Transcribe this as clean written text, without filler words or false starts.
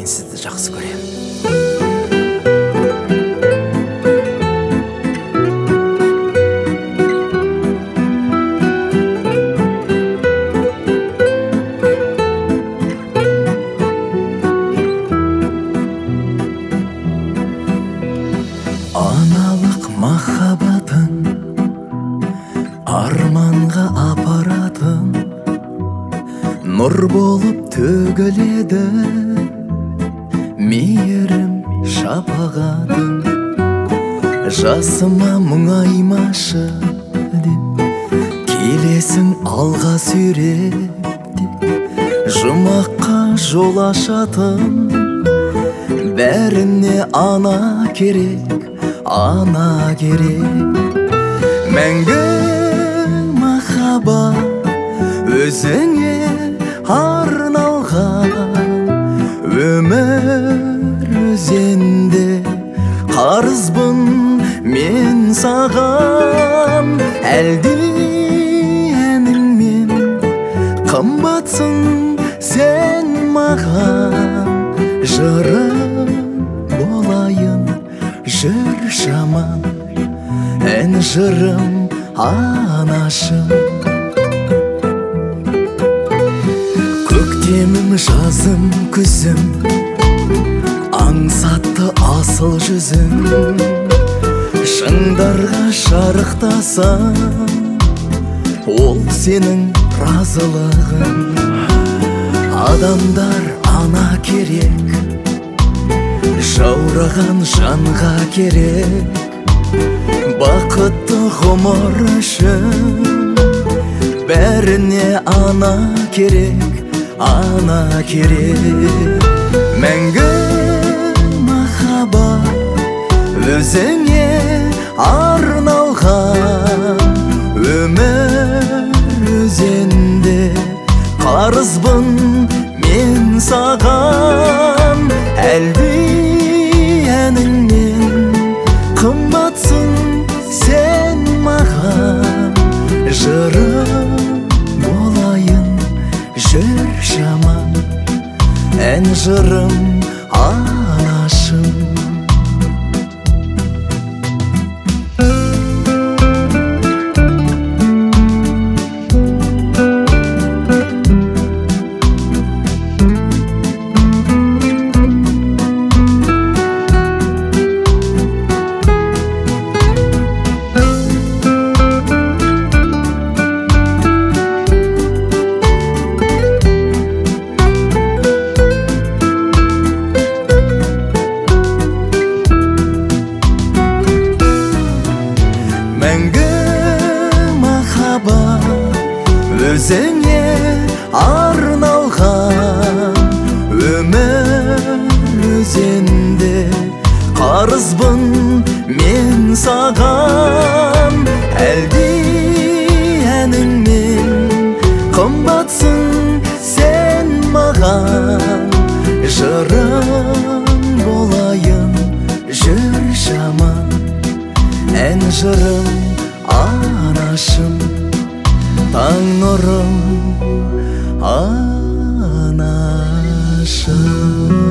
сізді жақсы көрем. Аналық махаббатың арманға апаратын нұр болып төгіледі, мейірім шапағатың. Жасыма мұңаймашы деп келесің алға сүйреп, жұмаққа жол ашатын. Бәріне ана керек, ана керек. Мәңгі махаббат өзіңе арналған, өмір өзенде қарызбын мен саған. Әлде әніңмен қымбатсың сен маған, жырым болайын жүр шамам, ән жырым анашым. Көктемім, жазым, күзім, аңсатты асыл жүзім. Шыңдарға шарықтасам, ол сенің разылығың. Адамдар ана керек, жаураған жанға керек. Бақытты ғұмыр үшін бәріне ана керек, ана керек. Мәңгі махаббат өзіңе арналған, өмір өзенде қарызбын мен саған. Әлде әніңмен қымбатсың сен маған, жырым болайын жүр шамам, ән жырым анашым. Мәңгі махаббат өзіңе арналған, өмір өзенде қарызбын мен саған. Әлде әніңмен қымбатсың сен маған, жырым болайын жүр шамам, ән жырым анашым. Таң нұрым анашым.